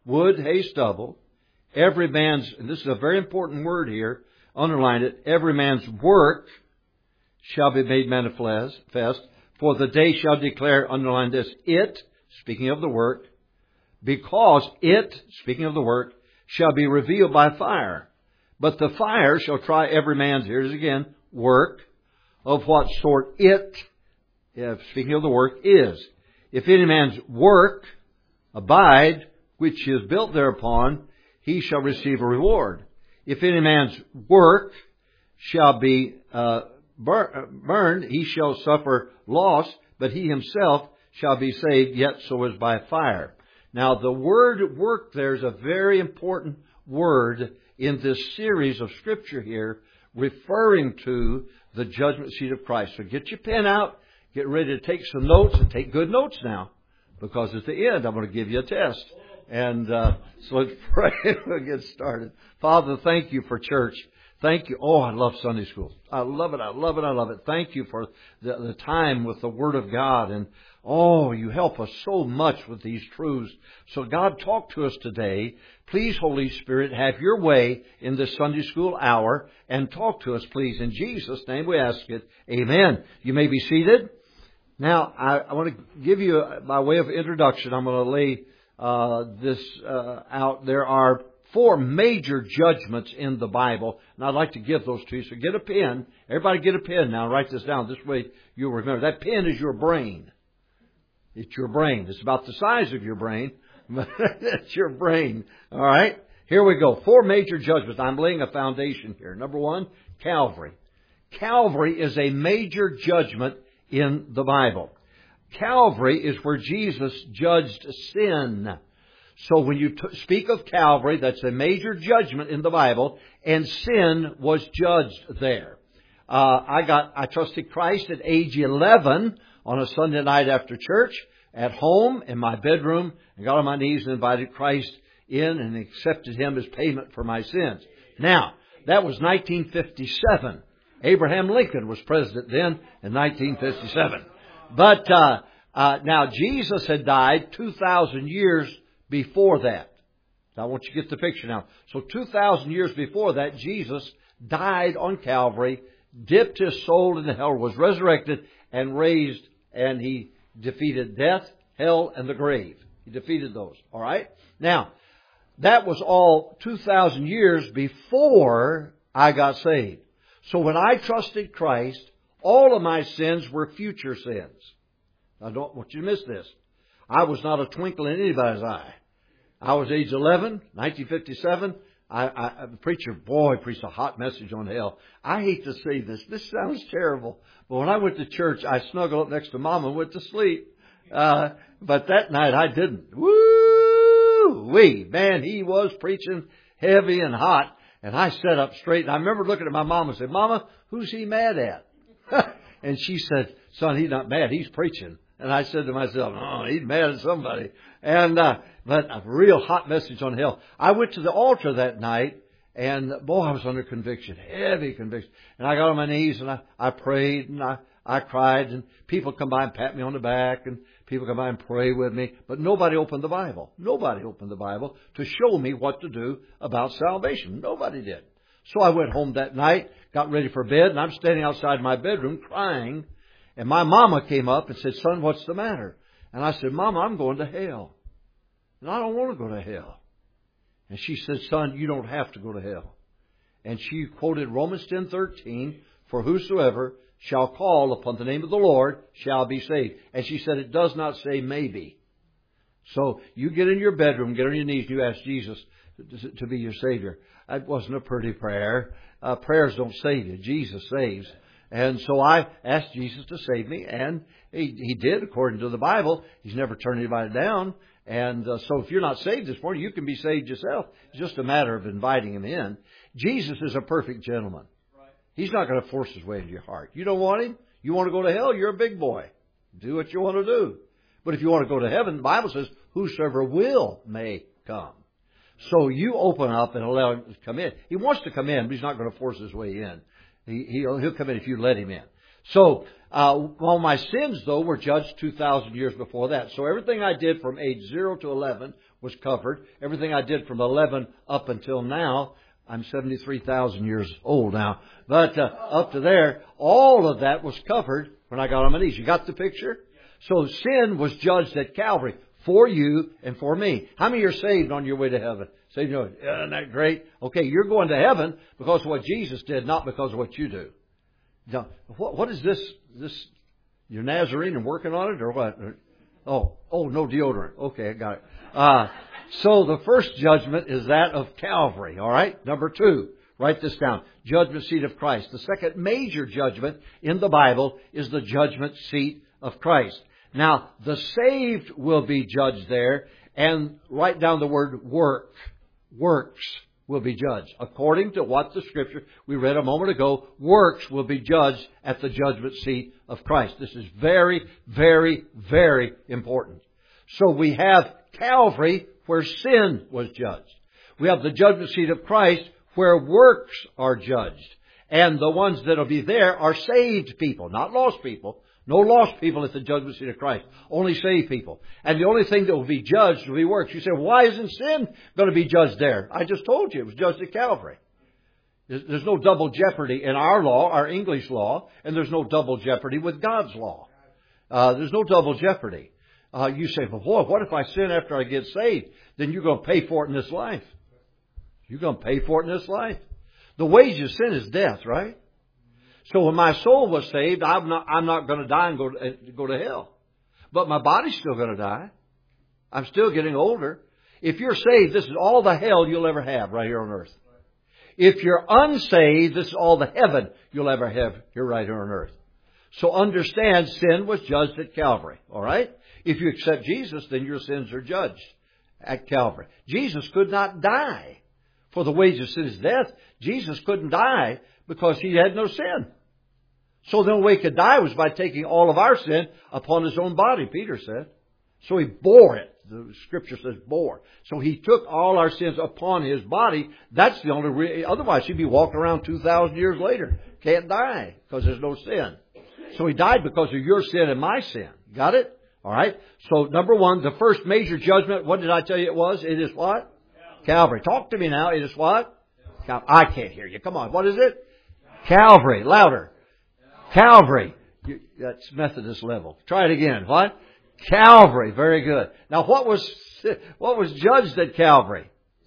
wood, hay, stubble, every man's, and this is a very important word here, underline it, every man's work shall be made manifest, for the day shall declare, underline this, it, speaking of the work, because it, speaking of the work, shall be revealed by fire. But the fire shall try every man's, here's again, work, of what sort it, speaking of the work, is. If any man's work abide, which is built thereupon, he shall receive a reward. If any man's work shall be burned, he shall suffer loss, but he himself shall be saved, yet so as by fire. Now, the word work there is a very important word in this series of Scripture here, referring to the judgment seat of Christ. So get your pen out, get ready to take some notes, and take good notes now, because at the end I'm going to give you a test. And so let's pray and we'll get started. Father, thank you for church. Thank you. Oh, I love Sunday school. I love it. I love it. I love it. Thank you for the time with the Word of God. And oh, you help us so much with these truths. So God, talk to us today. Please, Holy Spirit, have your way in this Sunday school hour and talk to us, please. In Jesus' name we ask it. Amen. You may be seated. Now, I want to give you, by way of introduction, I'm going to lay this out. There are 4 major judgments in the Bible, and I'd like to give those to you. So get a pen. Everybody get a pen now. Write this down. This way you'll remember. That pen is your brain. It's your brain. It's about the size of your brain, but it's your brain. All right? Here we go. 4 major judgments. I'm laying a foundation here. Number 1, Calvary. Calvary is a major judgment in the Bible. Calvary is where Jesus judged sin. So when you speak of Calvary, that's a major judgment in the Bible, and sin was judged there. I trusted Christ at age 11 on a Sunday night after church, at home, in my bedroom, and got on my knees and invited Christ in and accepted Him as payment for my sins. Now, that was 1957. Abraham Lincoln was president then in 1957. But now, Jesus had died 2,000 years before that. Now, I want you to get the picture now. So 2,000 years before that, Jesus died on Calvary, dipped His soul into hell, was resurrected, and raised, and He defeated death, hell, and the grave. He defeated those. All right? Now, that was all 2,000 years before I got saved. So when I trusted Christ, all of my sins were future sins. I don't want you to miss this. I was not a twinkle in anybody's eye. I was age 11, 1957. The preacher, preached a hot message on hell. I hate to say this. This sounds terrible. But when I went to church, I snuggled up next to Mama and went to sleep. But that night I didn't. Woo-wee! Man, he was preaching heavy and hot. And I sat up straight. And I remember looking at my mom and said, Mama, who's he mad at? And she said, Son, he's not mad. He's preaching. And I said to myself, oh, he's mad at somebody. And but a real hot message on hell. I went to the altar that night, and boy, I was under conviction, heavy conviction. And I got on my knees, and I prayed, and I cried, and people come by and pat me on the back, and people come by and pray with me. But nobody opened the Bible. Nobody opened the Bible to show me what to do about salvation. Nobody did. So I went home that night, got ready for bed, and I'm standing outside my bedroom crying. And my mama came up and said, Son, what's the matter? And I said, Mama, I'm going to hell. And I don't want to go to hell. And she said, Son, you don't have to go to hell. And she quoted Romans 10:13, for whosoever shall call upon the name of the Lord shall be saved. And she said, it does not say maybe. So you get in your bedroom, get on your knees, and you ask Jesus to be your Savior. That wasn't a pretty prayer. Prayers don't save you. Jesus saves. And so I asked Jesus to save me, and He did, according to the Bible. He's never turned anybody down. And so if you're not saved this morning, you can be saved yourself. It's just a matter of inviting Him in. Jesus is a perfect gentleman. He's not going to force His way into your heart. You don't want Him? You want to go to hell? You're a big boy. Do what you want to do. But if you want to go to heaven, the Bible says, whosoever will may come. So you open up and allow Him to come in. He wants to come in, but He's not going to force His way in. He'll come in if you let Him in. So, all my sins, though, were judged 2,000 years before that. So everything I did from age 0 to 11 was covered. Everything I did from 11 up until now, I'm 73,000 years old now, but up to there, all of that was covered when I got on my knees. You got the picture? So sin was judged at Calvary for you and for me. How many are saved on your way to heaven? Saved, isn't that great? Okay, you're going to heaven because of what Jesus did, not because of what you do. Now, what is this? You're Nazarene and working on it, or what? Oh, no deodorant. Okay, I got it. So the first judgment is that of Calvary. All right. Number 2, write this down. Judgment seat of Christ. The second major judgment in the Bible is the judgment seat of Christ. Now, the saved will be judged there, and write down the word work. Works will be judged. According to what the Scripture we read a moment ago, works will be judged at the judgment seat of Christ. This is very, very, very important. So we have Calvary where sin was judged. We have the judgment seat of Christ where works are judged. And the ones that will be there are saved people, not lost people. No lost people at the judgment seat of Christ. Only saved people. And the only thing that will be judged will be works. You say, why isn't sin going to be judged there? I just told you it was judged at Calvary. There's no double jeopardy in our law, our English law, and there's no double jeopardy with God's law. There's no double jeopardy. You say, well, boy, what if I sin after I get saved? Then you're going to pay for it in this life. You're going to pay for it in this life. The wages of sin is death, right? So when my soul was saved, I'm not going to die and go to hell. But my body's still going to die. I'm still getting older. If you're saved, this is all the hell you'll ever have right here on earth. If you're unsaved, this is all the heaven you'll ever have here right here on earth. So understand, sin was judged at Calvary. All right? If you accept Jesus, then your sins are judged at Calvary. Jesus could not die. For the wages of sin is death. Jesus couldn't die because He had no sin. So the only way He could die was by taking all of our sin upon His own body, Peter said. So He bore it. The Scripture says bore. So He took all our sins upon His body. That's the only otherwise He'd be walking around 2,000 years later. Can't die because there's no sin. So He died because of your sin and my sin. Got it? All right. So number 1, the first major judgment, what did I tell you it was? It is what? Calvary. Talk to me now. It is what? I can't hear you. Come on. What is it? Calvary. Louder. Calvary. That's Methodist level. Try it again. What? Calvary. Very good. Now what was judged at Calvary?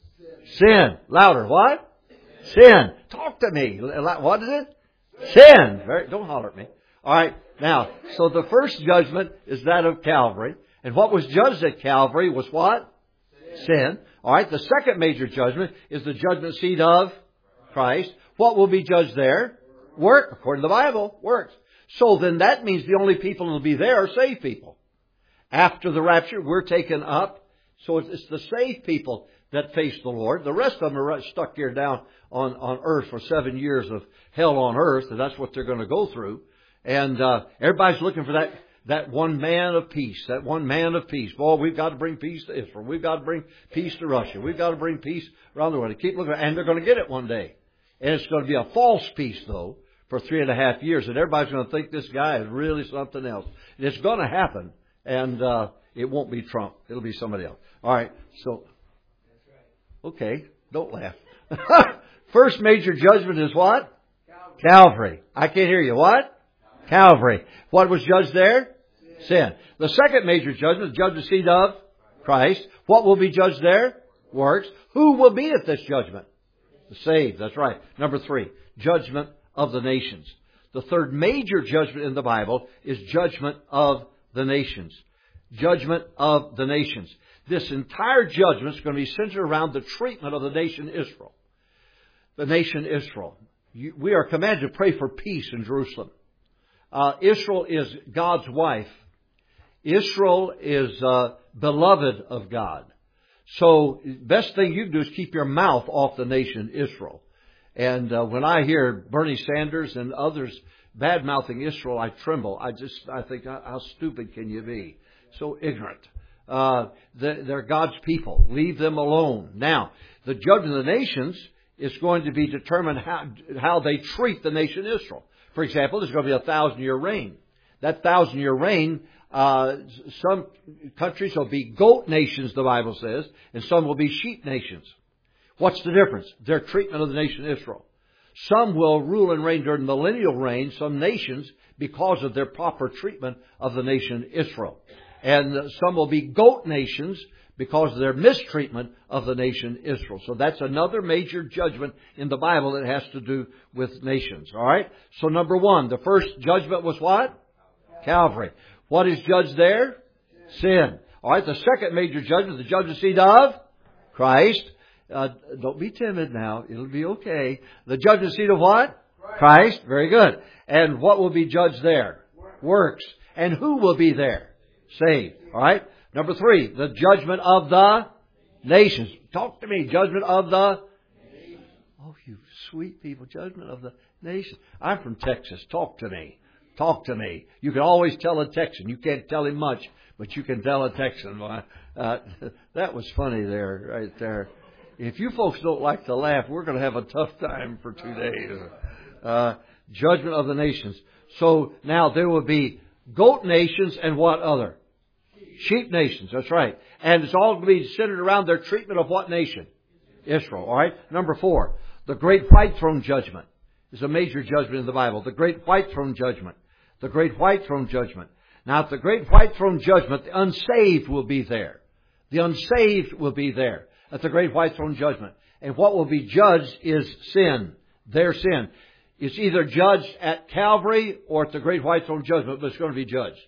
Sin. Louder. What? Sin. Talk to me. What is it? Sin. Don't holler at me. All right. Now, so the first judgment is that of Calvary. And what was judged at Calvary was what? Sin. All right. The second major judgment is the judgment seat of Christ. What will be judged there? Work. According to the Bible, works. So then that means the only people who will be there are saved people. After the rapture, we're taken up. So it's the saved people that face the Lord. The rest of them are stuck here down on earth for 7 years of hell on earth. And that's what they're going to go through. And everybody's looking for that one man of peace. That one man of peace. Boy, we've got to bring peace to Israel. We've got to bring peace to Russia. We've got to bring peace around the world. They keep looking, and they're going to get it one day. And it's going to be a false peace, though, for 3.5 years. And everybody's going to think this guy is really something else. And it's going to happen. And it won't be Trump. It'll be somebody else. All right. So, okay. Don't laugh. First major judgment is what? Calvary. I can't hear you. What? Calvary. What was judged there? Sin. The second major judgment is judgment seat of Christ. What will be judged there? Works. Who will be at this judgment? The saved. That's right. Number 3, judgment of the nations. The third major judgment in the Bible is judgment of the nations. Judgment of the nations. This entire judgment is going to be centered around the treatment of the nation Israel. The nation Israel. We are commanded to pray for peace in Jerusalem. Israel is God's wife. Israel is beloved of God. So best thing you can do is keep your mouth off the nation Israel. And when I hear Bernie Sanders and others bad-mouthing Israel, I tremble. I think, how stupid can you be? So ignorant. They're God's people. Leave them alone. Now, the judgment of the nations is going to be determined how they treat the nation Israel. For example, there's going to be a 1,000-year reign. That 1,000-year reign, Some countries will be goat nations, the Bible says, and some will be sheep nations. What's the difference? Their treatment of the nation Israel. Some will rule and reign during millennial reign, some nations, because of their proper treatment of the nation Israel. And some will be goat nations because of their mistreatment of the nation Israel. So that's another major judgment in the Bible that has to do with nations. All right? So number one, the first judgment was what? Calvary. What is judged there? Sin. All right, the second major judgment, the judgment seat of Christ. Don't be timid now. It'll be okay. The judgment seat of what? Christ. Very good. And what will be judged there? Works. And who will be there? Saved. All right. Number three, the judgment of the nations. Talk to me. Judgment of the... Oh, you sweet people. Judgment of the nations. I'm from Texas. Talk to me. Talk to me. You can always tell a Texan. You can't tell him much, but you can tell a Texan. That was funny there, right there. If you folks don't like to laugh, we're going to have a tough time for 2 days. Judgment of the nations. So now there will be goat nations and what other? Sheep nations. That's right. And it's all going to be centered around their treatment of what nation? Israel. All right. Number four, the great white throne judgment is a major judgment in the Bible. The great white throne judgment. The great white throne judgment. Now at the great white throne judgment, the unsaved will be there. The unsaved will be there at the great white throne judgment. And what will be judged is sin. Their sin. It's either judged at Calvary or at the great white throne judgment, but it's going to be judged.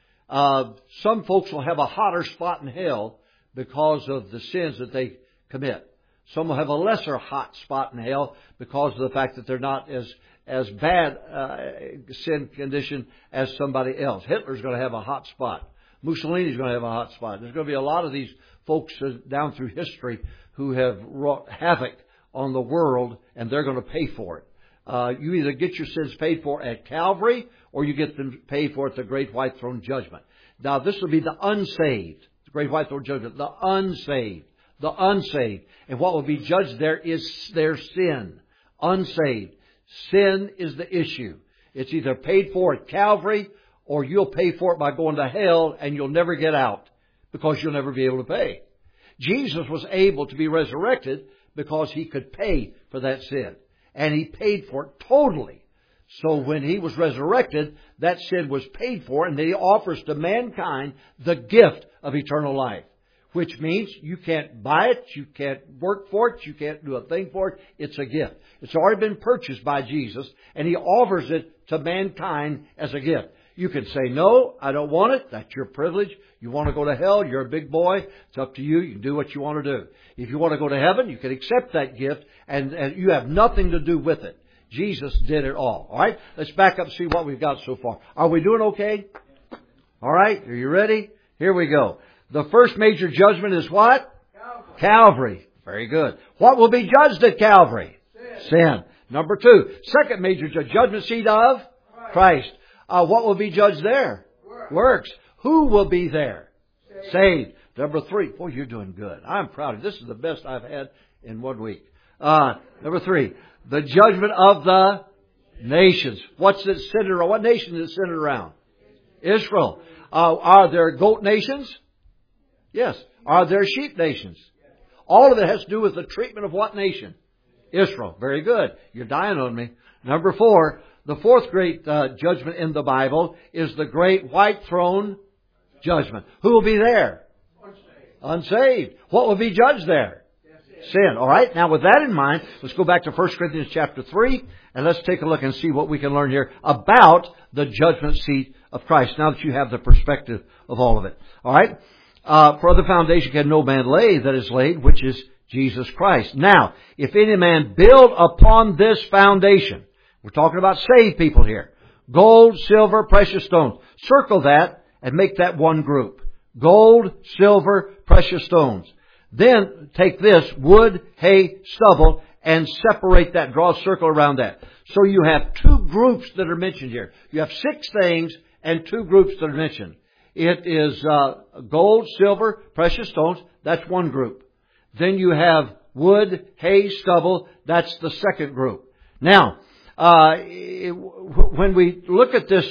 Some folks will have a hotter spot in hell because of the sins that they commit. Some will have a lesser hot spot in hell because of the fact that they're not as bad sin condition as somebody else. Hitler's going to have a hot spot. Mussolini's going to have a hot spot. There's going to be a lot of these folks down through history who have wrought havoc on the world, and they're going to pay for it. You either get your sins paid for at Calvary or you get them paid for at the great white throne judgment. Now this will be the unsaved. The great white throne judgment. The unsaved. The unsaved. And what will be judged there is their sin. Unsaved. Sin is the issue. It's either paid for at Calvary or you'll pay for it by going to hell and you'll never get out because you'll never be able to pay. Jesus was able to be resurrected because He could pay for that sin. And He paid for it totally. So when He was resurrected, that sin was paid for, and then He offers to mankind the gift of eternal life. Which means you can't buy it, you can't work for it, you can't do a thing for it. It's a gift. It's already been purchased by Jesus, and He offers it to mankind as a gift. You can say, no, I don't want it. That's your privilege. You want to go to hell, you're a big boy. It's up to you. You can do what you want to do. If you want to go to heaven, you can accept that gift, and you have nothing to do with it. Jesus did it all. All right? Let's back up and see what we've got so far. Are we doing okay? All right? Are you ready? Here we go. The first major judgment is what? Calvary. Very good. What will be judged at Calvary? Sin. Number two. Second major judgment seat of Christ. What will be judged there? Works. Who will be there? Saved. Number three. Boy, you're doing good. I'm proud of you. This is the best I've had in 1 week. Number three. The judgment of the nations. What's it centered around? What nation is it centered around? Israel. Are there goat nations? Yes. Are there sheep nations? All of it has to do with the treatment of what nation? Israel. Very good. You're dying on me. Number four. The fourth great judgment in the Bible is the great white throne judgment. Who will be there? Unsaved. What will be judged there? Sin. All right. Now with that in mind, let's go back to 1 Corinthians chapter 3 and let's take a look and see what we can learn here about the judgment seat of Christ. Now that you have the perspective of all of it. All right. For the foundation can no man lay that is laid, which is Jesus Christ. Now, if any man build upon this foundation, we're talking about saved people here. Gold, silver, precious stones. Circle that and make that one group. Gold, silver, precious stones. Then take this, wood, hay, stubble, and separate that. Draw a circle around that. So you have two groups that are mentioned here. You have 6 things and 2 groups that are mentioned. It is gold, silver, precious stones. That's one group. Then you have wood, hay, stubble. That's the second group. Now, when we look at this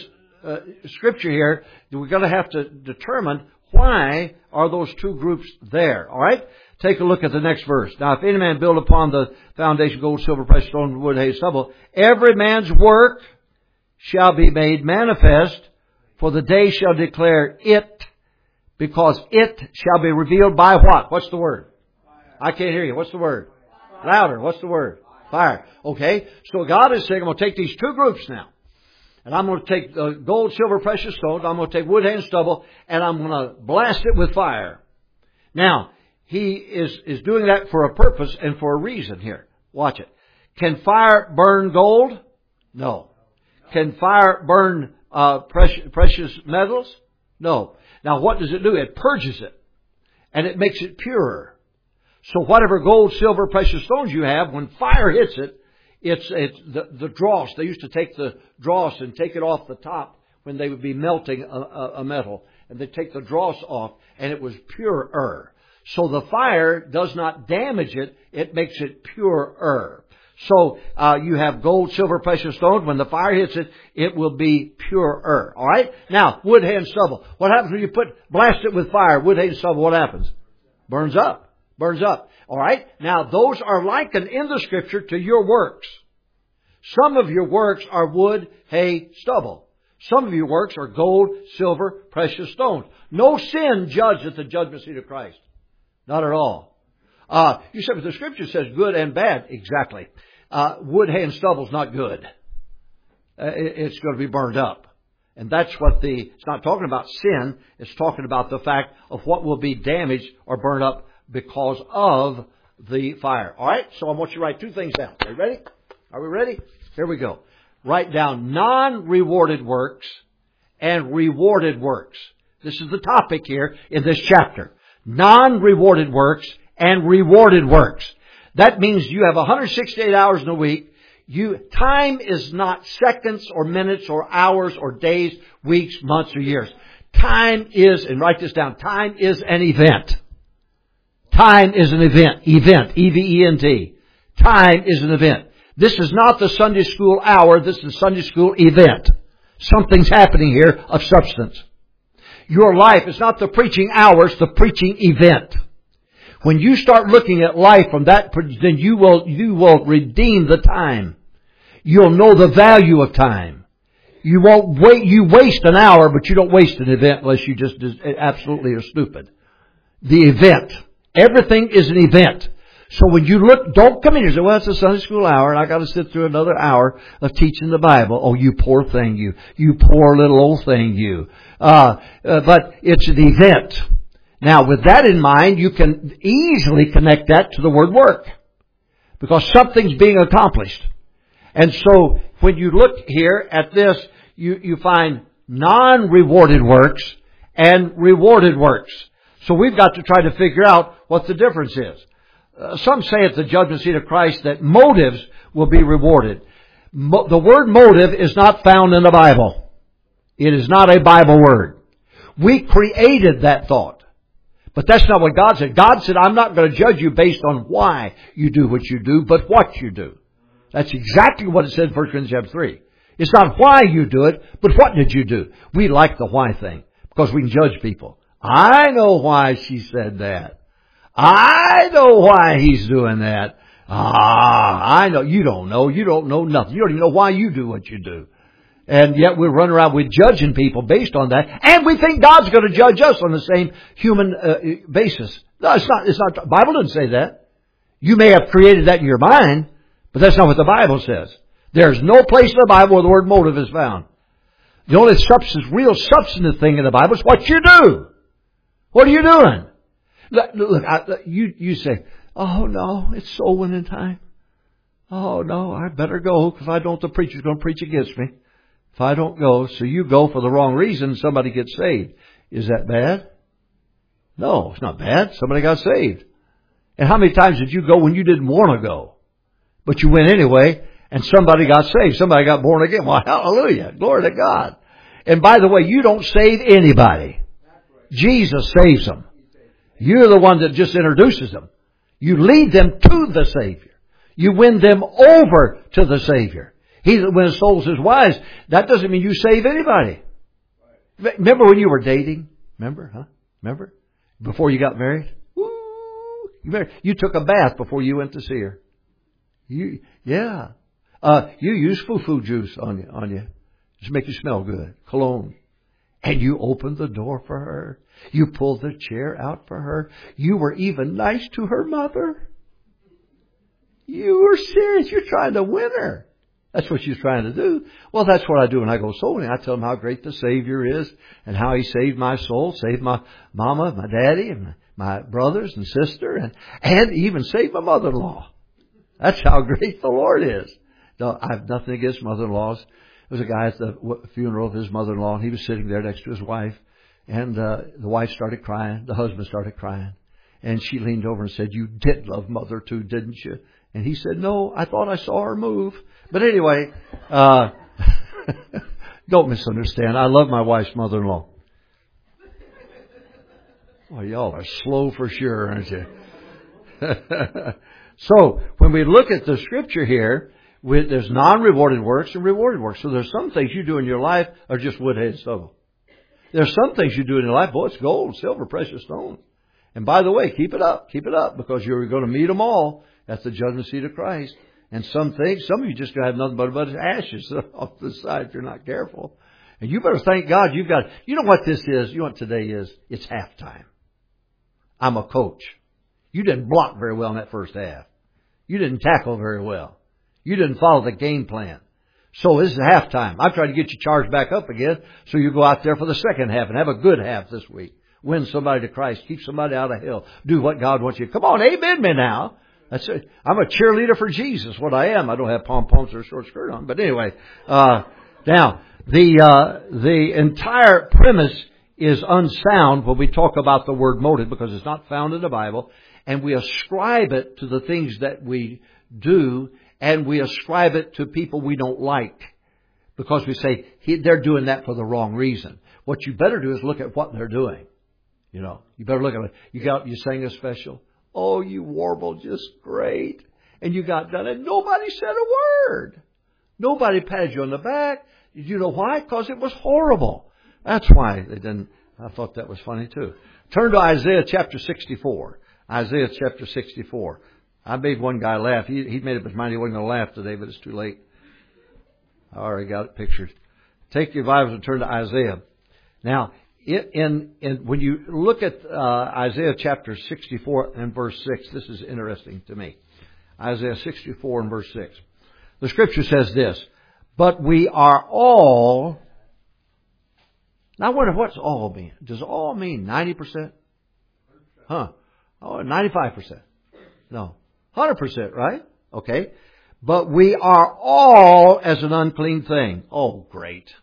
Scripture here, we're going to have to determine why are those two groups there. All right? Take a look at the next verse. Now, if any man build upon the foundation gold, silver, precious stone, wood, hay, stubble, every man's work shall be made manifest, for the day shall declare it, because it shall be revealed by what? What's the word? Fire. I can't hear you. What's the word? Fire. Louder. What's the word? Fire. Okay. So God is saying, I'm going to take these two groups now. And I'm going to take gold, silver, precious stones. I'm going to take wood, hay, and stubble. And I'm going to blast it with fire. Now, He is doing that for a purpose and for a reason here. Watch it. Can fire burn gold? No. Can fire burn precious metals? No. Now what does it do? It purges it. And it makes it purer. So whatever gold, silver, precious stones you have, when fire hits it, it's the dross. They used to take the dross and take it off the top when they would be melting a metal. And they'd take the dross off and it was purer. So the fire does not damage it. It makes it purer. So you have gold, silver, precious stones. When the fire hits it, it will be purer. All right? Now, wood, hay, and stubble. What happens when you blast it with fire? Wood, hay, and stubble, what happens? Burns up. Burns up. All right? Now, those are likened in the Scripture to your works. Some of your works are wood, hay, stubble. Some of your works are gold, silver, precious stones. No sin judged at the judgment seat of Christ. Not at all. You said, but the Scripture says good and bad. Exactly. Wood, hay, and stubble is not good. It's going to be burned up. And that's what it's not talking about sin. It's talking about the fact of what will be damaged or burned up because of the fire. All right? So I want you to write two things down. Are you ready? Are we ready? Here we go. Write down non-rewarded works and rewarded works. This is the topic here in this chapter. Non-rewarded works and rewarded works. That means you have 168 hours in a week. Time is not seconds or minutes or hours or days, weeks, months or years. Time is, and write this down, time is an event. Time is an event. Event. E-V-E-N-T. Time is an event. This is not the Sunday school hour. This is the Sunday school event. Something's happening here of substance. Your life is not the preaching hour, it's the preaching event. When you start looking at life from that, then you will redeem the time. You'll know the value of time. You won't wait. You waste an hour, but you don't waste an event unless you just absolutely are stupid. The event. Everything is an event. So when you look, don't come in here and say, well, it's a Sunday school hour and I got to sit through another hour of teaching the Bible. Oh, you poor thing, you. You poor little old thing, you. But it's an event. Now, with that in mind, you can easily connect that to the word work. Because something's being accomplished. And so, when you look here at this, you find non-rewarded works and rewarded works. So we've got to try to figure out what the difference is. Some say at the judgment seat of Christ that motives will be rewarded. The word motive is not found in the Bible. It is not a Bible word. We created that thought. But that's not what God said. God said, I'm not going to judge you based on why you do what you do, but what you do. That's exactly what it said in 1 Corinthians chapter 3. It's not why you do it, but what did you do? We like the why thing because we can judge people. I know why she said that. I know why he's doing that. I know. You don't know. You don't know nothing. You don't even know why you do what you do. And yet we run around with judging people based on that. And we think God's going to judge us on the same human basis. No, it's not. The Bible doesn't say that. You may have created that in your mind, but that's not what the Bible says. There's no place in the Bible where the word motive is found. The only real substantive thing in the Bible is what you do. What are you doing? Look, you say, oh no, it's soul winning time. Oh no, I better go because if I don't, the preacher's going to preach against me. If I don't go, so you go for the wrong reason, somebody gets saved. Is that bad? No, it's not bad. Somebody got saved. And how many times did you go when you didn't want to go? But you went anyway, and somebody got saved. Somebody got born again. Well, hallelujah. Glory to God. And by the way, you don't save anybody. Jesus saves them. You're the one that just introduces them. You lead them to the Savior. You win them over to the Savior. He that winneth souls is wise. That doesn't mean you save anybody. Remember when you were dating? Remember, huh? Remember? Before you got married? Woo! You took a bath before you went to see her. You use foo-foo juice on you. Just make you smell good. Cologne. And you opened the door for her. You pulled the chair out for her. You were even nice to her mother. You were serious. You're trying to win her. That's what you're trying to do. Well, that's what I do when I go soul winning. I tell them how great the Savior is and how He saved my soul, saved my mama, my daddy, and my brothers and sister, and even saved my mother-in-law. That's how great the Lord is. No, I have nothing against mother-in-laws. There was a guy at the funeral of his mother-in-law, and he was sitting there next to his wife, and the wife started crying. The husband started crying. And she leaned over and said, "You did love Mother too, didn't you?" And he said, "No, I thought I saw her move." But anyway, don't misunderstand. I love my wife's mother-in-law. Well, y'all are slow for sure, aren't you? So, when we look at the Scripture here, there's non-rewarded works and rewarded works. So there's some things you do in your life are just wood, hay, and stubble. There's some things you do in your life, boy, it's gold, silver, precious stone. And by the way, keep it up, because you're going to meet them all at the judgment seat of Christ. And some of you just going to have nothing but ashes off the side if you're not careful. And you better thank God you know what this is? You know what today is? It's halftime. I'm a coach. You didn't block very well in that first half. You didn't tackle very well. You didn't follow the game plan. So this is halftime. I'm trying to get you charged back up again so you go out there for the second half and have a good half this week. Win somebody to Christ. Keep somebody out of hell. Do what God wants you. Come on, amen me now. That's it. I'm a cheerleader for Jesus, what I am. I don't have pom-poms or a short skirt on. But anyway, now, the entire premise is unsound when we talk about the word motive because it's not found in the Bible. And we ascribe it to the things that we do, and we ascribe it to people we don't like. Because we say, they're doing that for the wrong reason. What you better do is look at what they're doing. You know, you better look at it. You sang a special. Oh, you warbled just great. And you got done and nobody said a word. Nobody patted you on the back. You know why? Because it was horrible. That's why they didn't. I thought that was funny too. Turn to Isaiah chapter 64. Isaiah chapter 64. I made one guy laugh. He made up his mind he wasn't going to laugh today, but it's too late. I already got it pictured. Take your Bibles and turn to Isaiah. Now, when you look at Isaiah chapter 64 and verse 6, this is interesting to me. Isaiah 64 and verse 6. The Scripture says this, "But we are all..." Now I wonder what's all mean. Does all mean 90%? Huh. Oh, 95%. No. 100%, right? Okay. "But we are all as an unclean thing." Oh, great.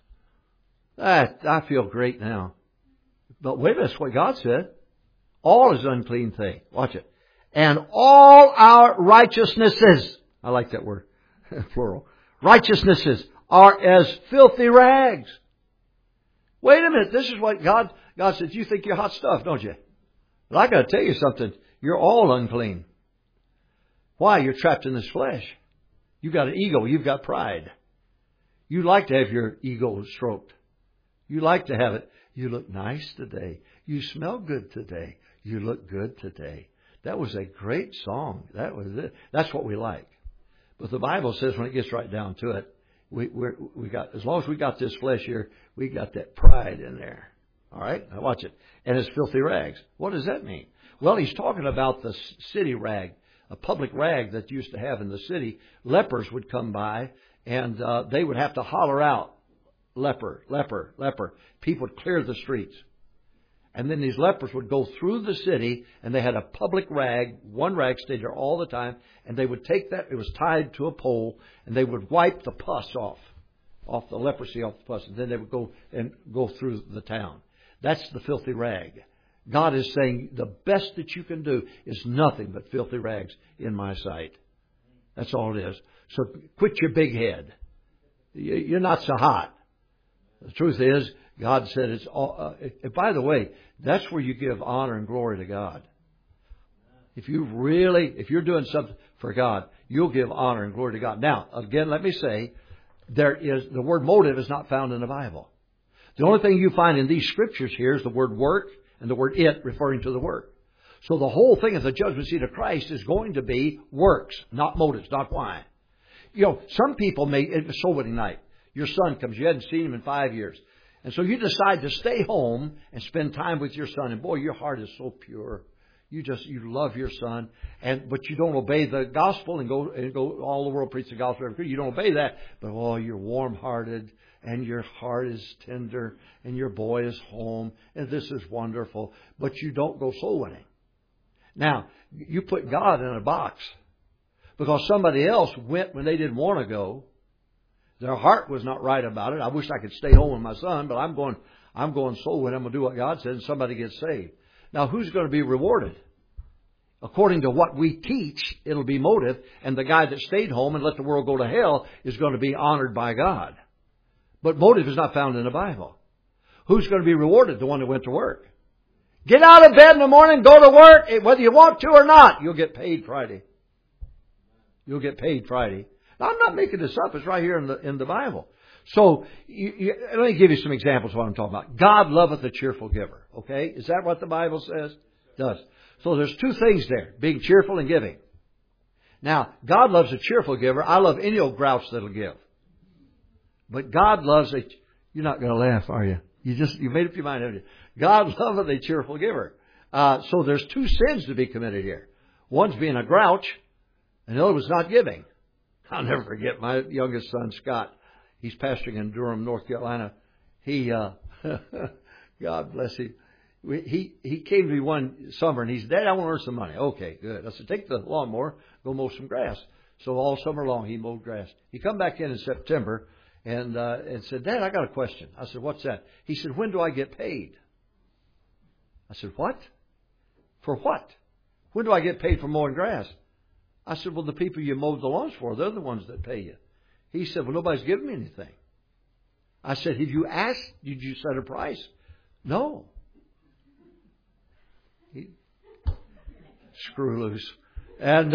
I feel great now. But wait a minute, that's what God said. All is an unclean thing. Watch it. "And all our righteousnesses," I like that word, plural, "righteousnesses are as filthy rags." Wait a minute, this is what God said. You think you're hot stuff, don't you? But I got to tell you something. You're all unclean. Why? You're trapped in this flesh. You've got an ego. You've got pride. You like to have your ego stroked. You like to have it. You look nice today. You smell good today. You look good today. That was a great song. That was it. That's what we like. But the Bible says when it gets right down to it, we got, as long as we got this flesh here, we got that pride in there. All right? Now watch it. "And it's filthy rags." What does that mean? Well, he's talking about the city rag, a public rag that used to have in the city. Lepers would come by and they would have to holler out, "Leper, leper, leper." People would clear the streets. And then these lepers would go through the city and they had a public rag. One rag stayed there all the time. And they would take that. It was tied to a pole. And they would wipe the pus off the leprosy off the pus. And then they would go through the town. That's the filthy rag. God is saying the best that you can do is nothing but filthy rags in my sight. That's all it is. So quit your big head. You're not so hot. The truth is, God said it's all... by the way, that's where you give honor and glory to God. If you're doing something for God, you'll give honor and glory to God. Now, again, let me say, the word motive is not found in the Bible. The only thing you find in these scriptures here is the word work and the word it referring to the work. So the whole thing of the judgment seat of Christ is going to be works, not motives, not why. You know, some people may, it's soul winning night. Your son comes, you hadn't seen him in 5 years. And so you decide to stay home and spend time with your son. And boy, your heart is so pure. You love your son. But you don't obey the gospel and go all the world preach the gospel. You don't obey that. But oh, you're warm hearted and your heart is tender and your boy is home. And this is wonderful. But you don't go soul winning. Now, you put God in a box because somebody else went when they didn't want to go. Their heart was not right about it. I wish I could stay home with my son, but I'm going soul winning. I'm going to do what God said, and somebody gets saved. Now, who's going to be rewarded? According to what we teach, it'll be motive, and the guy that stayed home and let the world go to hell is going to be honored by God. But motive is not found in the Bible. Who's going to be rewarded? The one that went to work. Get out of bed in the morning, go to work, whether you want to or not. You'll get paid Friday. You'll get paid Friday. Now, I'm not making this up. It's right here in the Bible. So, let me give you some examples of what I'm talking about. God loveth a cheerful giver. Okay? Is that what the Bible says? It does. So there's two things there. Being cheerful and giving. Now, God loves a cheerful giver. I love any old grouch that'll give. But God loves a... You're not going to laugh, are you? You made up your mind, haven't you? God loveth a cheerful giver. So there's two sins to be committed here. One's being a grouch, and the other was not giving. I'll never forget my youngest son, Scott. He's pastoring in Durham, North Carolina. God bless him. He came to me one summer and he said, Dad, I want to earn some money. Okay, good. I said, take the lawnmower, go mow some grass. So all summer long he mowed grass. He come back in September and said, Dad, I got a question. I said, what's that? He said, when do I get paid? I said, what? For what? When do I get paid for mowing grass? I said, well, the people you mowed the lawns for, they're the ones that pay you. He said, well, nobody's giving me anything. I said, have you asked? Did you set a price? No. Screw loose. And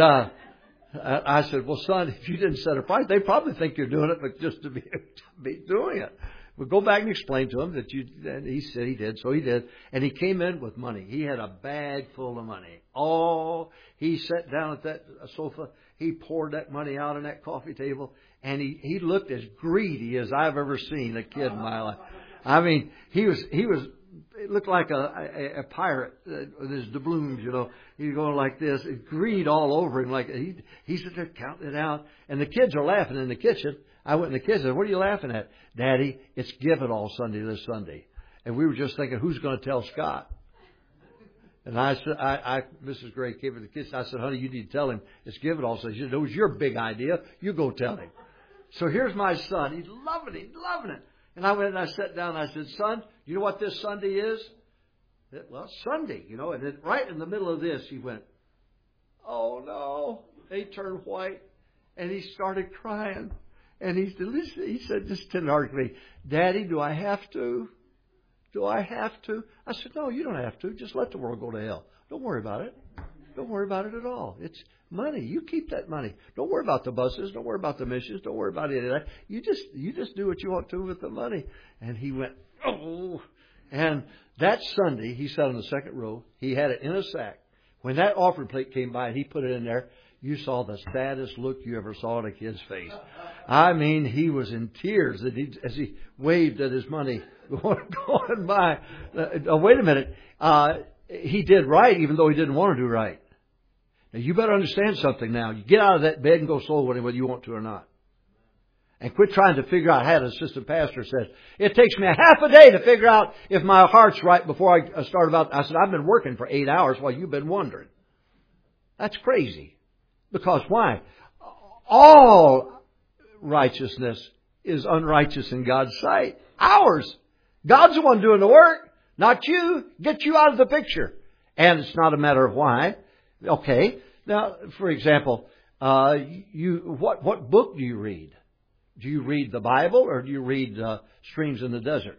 I said, well, son, if you didn't set a price, they probably think you're doing it, but just to be doing it. But go back and explain to him that and he said he did, so he did. And he came in with money. He had a bag full of money. Oh, he sat down at that sofa. He poured that money out on that coffee table. And he looked as greedy as I've ever seen a kid in my life. I mean, he was, it looked like a pirate with his doubloons, you know. He's going like this. Greed all over him. Like he's there counting it out. And the kids are laughing in the kitchen. I went in the kitchen and said, what are you laughing at? Daddy, it's Give It All Sunday this Sunday. And we were just thinking, who's going to tell Scott? And I said, Mrs. Gray came to the kitchen. I said, honey, you need to tell him it's Give It All Sunday. She said, it was your big idea. You go tell him. So here's my son. He's loving it. And I went and I sat down and I said, son, you know what this Sunday is? Well, Sunday, you know. And then right in the middle of this, he went, oh no. He turned white and he started crying. And he said, just tenderhearted to me, Daddy, do I have to? Do I have to? I said, no, you don't have to. Just let the world go to hell. Don't worry about it. Don't worry about it at all. It's money. You keep that money. Don't worry about the buses. Don't worry about the missions. Don't worry about any of that. You just do what you want to with the money. And he went, oh. And that Sunday, he sat on the second row. He had it in a sack. When that offering plate came by and he put it in there, you saw the saddest look you ever saw on a kid's face. I mean, he was in tears as he waved at his money going by. Wait a minute. He did right even though he didn't want to do right. Now, you better understand something now. You get out of that bed and go soul winning whether you want to or not. And quit trying to figure out. I had an assistant pastor said, it takes me a half a day to figure out if my heart's right before I start about. I said, I've been working for 8 hours while you've been wondering. That's crazy. Because why? All righteousness is unrighteous in God's sight. Ours. God's the one doing the work, not you. Get you out of the picture. And it's not a matter of why. Okay. Now, for example, what book do you read? Do you read the Bible or do you read Streams in the Desert?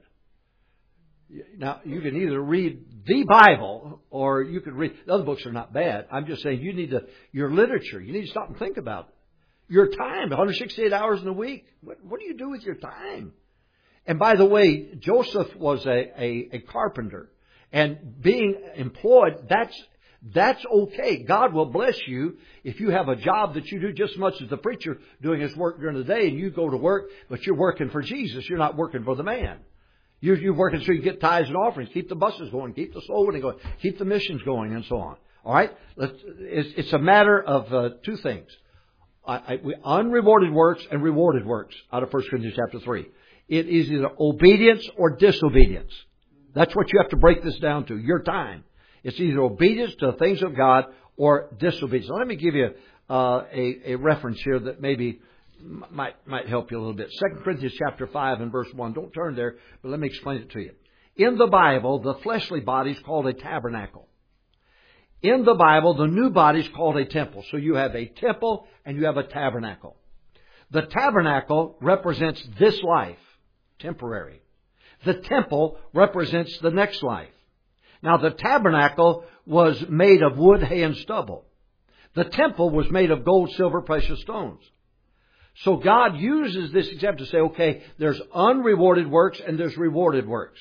Now, you can either read the Bible or you could read... The other books are not bad. I'm just saying your literature, you need to stop and think about it. Your time, 168 hours in a week. What do you do with your time? And by the way, Joseph was a carpenter. And being employed, that's okay. God will bless you if you have a job that you do just as much as the preacher doing his work during the day, and you go to work, but you're working for Jesus. You're not working for the man. You're working so you get tithes and offerings, keep the buses going, keep the soul winning going, keep the missions going, and so on. All right? It's a matter of two things. Unrewarded works and rewarded works out of 1 Corinthians chapter 3. It is either obedience or disobedience. That's what you have to break this down to, your time. It's either obedience to the things of God or disobedience. Now, let me give you a reference here that maybe might help you a little bit. 2 Corinthians chapter 5 and verse 1. Don't turn there, but let me explain it to you. In the Bible, the fleshly body is called a tabernacle. In the Bible, the new body is called a temple. So you have a temple and you have a tabernacle. The tabernacle represents this life, temporary. The temple represents the next life. Now, the tabernacle was made of wood, hay, and stubble. The temple was made of gold, silver, precious stones. So God uses this example to say, okay, there's unrewarded works and there's rewarded works.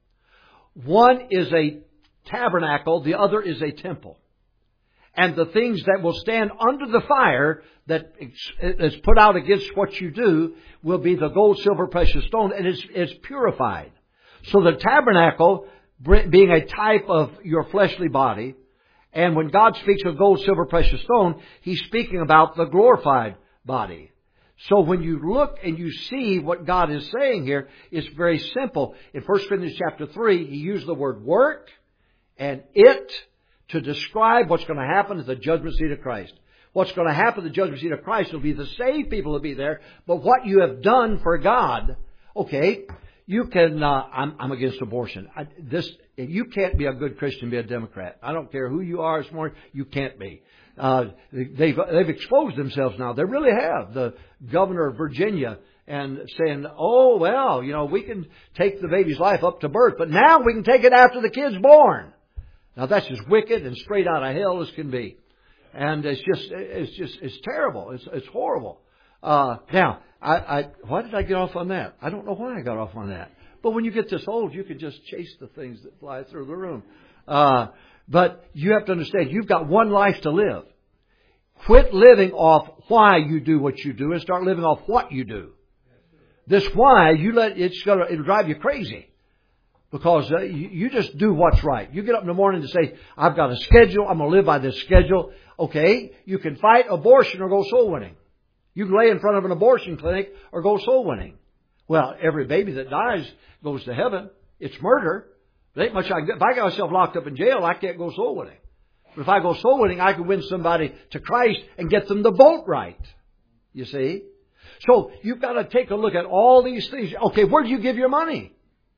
One is a tabernacle, the other is a temple. And the things that will stand under the fire that is put out against what you do will be the gold, silver, precious stone, and it's purified. So the tabernacle, being a type of your fleshly body, and when God speaks of gold, silver, precious stone, He's speaking about the glorified body. So when you look and you see what God is saying here, it's very simple. In 1 Corinthians chapter 3, He used the word work and it to describe what's going to happen at the judgment seat of Christ. What's going to happen at the judgment seat of Christ will be the saved people will be there, but what you have done for God, okay, you can, I'm against abortion. You can't be a good Christian and be a Democrat. I don't care who you are this morning, you can't be. They've exposed themselves now. They really have. The governor of Virginia and saying, oh, well, we can take the baby's life up to birth, but now we can take it after the kid's born. Now that's as wicked and straight out of hell as can be. And it's terrible. It's horrible. Now, why did I get off on that? I don't know why I got off on that. But when you get this old, you can just chase the things that fly through the room. But you have to understand, you've got one life to live. Quit living off why you do what you do and start living off what you do. This why, it'll drive you crazy. Because you just do what's right. You get up in the morning to say, I've got a schedule, I'm going to live by this schedule. Okay, you can fight abortion or go soul winning. You can lay in front of an abortion clinic or go soul winning. Well, every baby that dies goes to heaven. It's murder. There ain't much if I got myself locked up in jail, I can't go soul winning. But if I go soul winning, I can win somebody to Christ and get them to vote right. You see? So you've got to take a look at all these things. Okay, where do you give your money?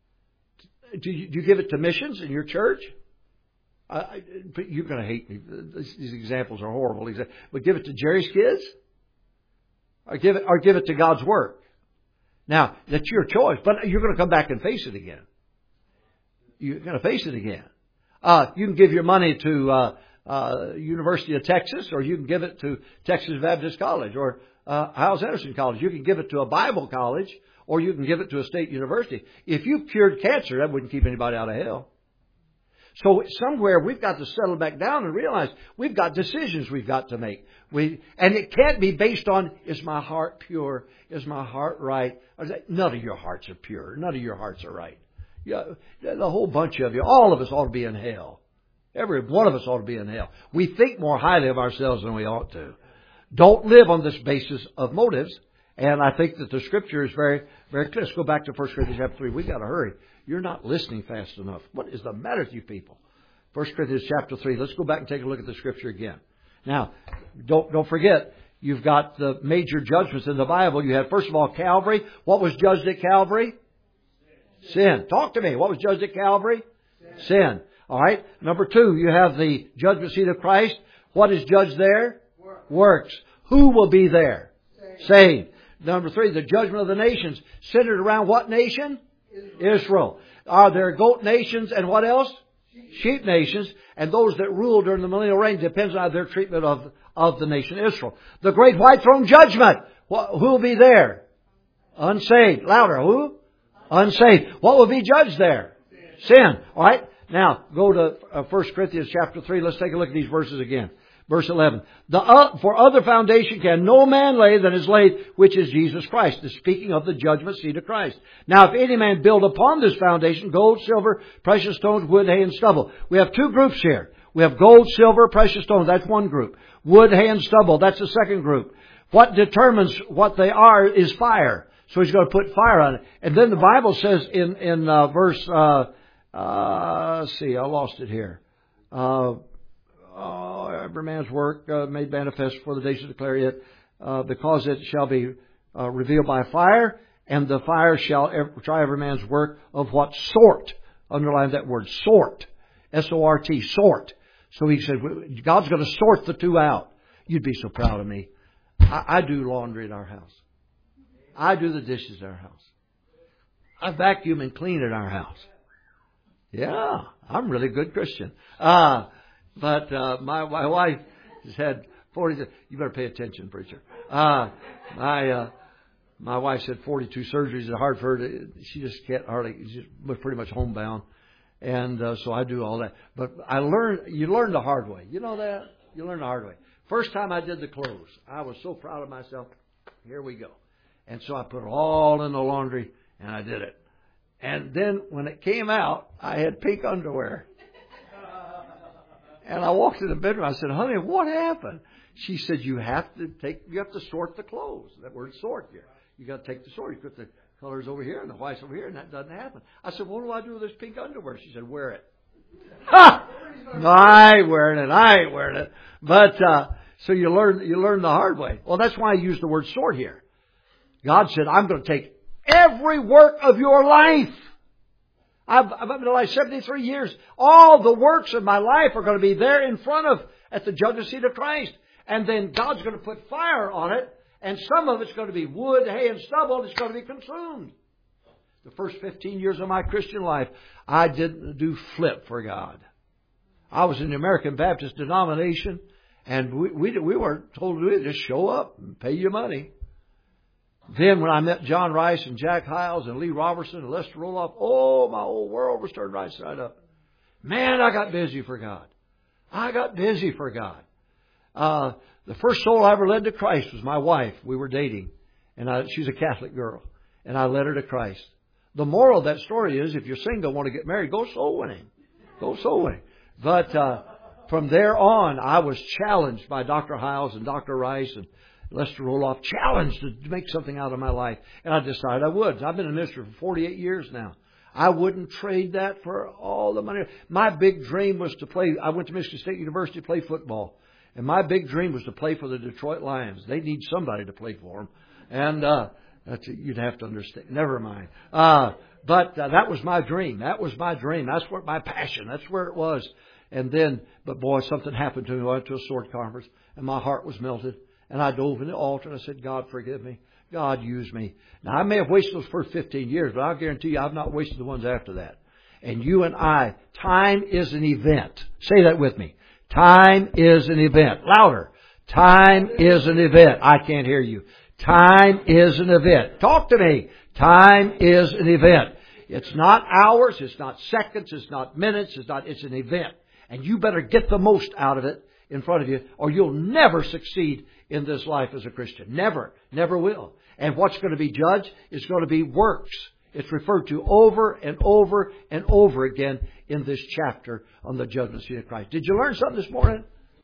Do you give it to missions in your church? You're going to hate me. These examples are horrible. But give it to Jerry's kids? Or give it to God's work? Now, that's your choice. But you're going to come back and face it again. You're going to face it again. You can give your money to University of Texas, or you can give it to Texas Baptist College, or Hyles Anderson College. You can give it to a Bible college, or you can give it to a state university. If you cured cancer, that wouldn't keep anybody out of hell. So somewhere we've got to settle back down and realize we've got decisions we've got to make. And it can't be based on, is my heart pure? Is my heart right? None of your hearts are pure. None of your hearts are right. Yeah, the whole bunch of you, all of us ought to be in hell. Every one of us ought to be in hell. We think more highly of ourselves than we ought to. Don't live on this basis of motives. And I think that the Scripture is very, very clear. Let's go back to 1 Corinthians chapter 3. We've got to hurry. You're not listening fast enough. What is the matter with you people? 1 Corinthians chapter 3. Let's go back and take a look at the Scripture again. Now, don't forget, you've got the major judgments in the Bible. You had, first of all, Calvary. What was judged at Calvary? Sin. Talk to me. What was judged at Calvary? Sin. All right. Number 2, you have the judgment seat of Christ. What is judged there? Works. Who will be there? Saved. Number 3, the judgment of the nations. Centered around what nation? Israel. Are there goat nations and what else? Sheep nations. And those that rule during the millennial reign depends on their treatment of the nation Israel. The great white throne judgment. Who will be there? Unsaved. Louder. Who? Unsaved. What will be judged there? Sin. All right? Now, go to 1 Corinthians chapter 3. Let's take a look at these verses again. Verse 11. For other foundation can no man lay than is laid, which is Jesus Christ. This is speaking of the judgment seat of Christ. Now, if any man build upon this foundation gold, silver, precious stones, wood, hay, and stubble. We have two groups here. We have gold, silver, precious stones. That's one group. Wood, hay, and stubble. That's the second group. What determines what they are is fire. So he's going to put fire on it. And then the Bible says in verse, let's see, I lost it here. Every man's work made manifest for the day to declare it, because it shall be revealed by fire, and the fire shall try every man's work of what sort. Underline that word, sort. S-O-R-T, sort. So he said, God's going to sort the two out. You'd be so proud of me. I do laundry in our house. I do the dishes in our house. I vacuum and clean in our house. Yeah, I'm a really good Christian. But my wife has had 40. You better pay attention, preacher. My wife said 42 surgeries are hard for her to. She just can't hardly. She's pretty much homebound, and so I do all that. But you learn the hard way. You know that? You learn the hard way. First time I did the clothes, I was so proud of myself. Here we go. And so I put it all in the laundry, and I did it. And then when it came out, I had pink underwear. And I walked in the bedroom. I said, honey, what happened? She said, you have to sort the clothes. That word sort here. You got to take the sort. You put the colors over here and the whites over here, and that doesn't happen. I said, what do I do with this pink underwear? She said, wear it. Ha! No, I ain't wearing it. But, so you learn the hard way. Well, that's why I use the word sort here. God said, I'm going to take every work of your life. I've been alive 73 years. All the works of my life are going to be there in front at the judgment seat of Christ. And then God's going to put fire on it. And some of it's going to be wood, hay, and stubble. And it's going to be consumed. The first 15 years of my Christian life, I didn't do flip for God. I was in the American Baptist denomination. And we weren't told to do it. Just show up and pay your money. Then when I met John Rice and Jack Hiles and Lee Robertson and Lester Roloff, my whole world was turned right side up. Man, I got busy for God. The first soul I ever led to Christ was my wife. We were dating. And she's a Catholic girl. And I led her to Christ. The moral of that story is, if you're single and want to get married, go soul winning. Go soul winning. But from there on, I was challenged by Dr. Hiles and Dr. Rice and Lester Roloff, challenged to make something out of my life. And I decided I would. I've been a minister for 48 years now. I wouldn't trade that for all the money. My big dream was to play. I went to Michigan State University to play football. And my big dream was to play for the Detroit Lions. They need somebody to play for them. And you'd have to understand. Never mind. But that was my dream. That's where my passion. That's where it was. And then, but boy, something happened to me. I went to a sword conference and my heart was melted. And I dove in the altar and I said, God, forgive me. God, use me. Now, I may have wasted those first 15 years, but I'll guarantee you I've not wasted the ones after that. And you and I, time is an event. Say that with me. Time is an event. Louder. Time is an event. I can't hear you. Time is an event. Talk to me. Time is an event. It's not hours. It's not seconds. It's not minutes. It's an event. And you better get the most out of it in front of you, or you'll never succeed in this life as a Christian. Never. Never will. And what's going to be judged is going to be works. It's referred to over and over and over again in this chapter on the judgment seat of Christ. Did you learn something this morning?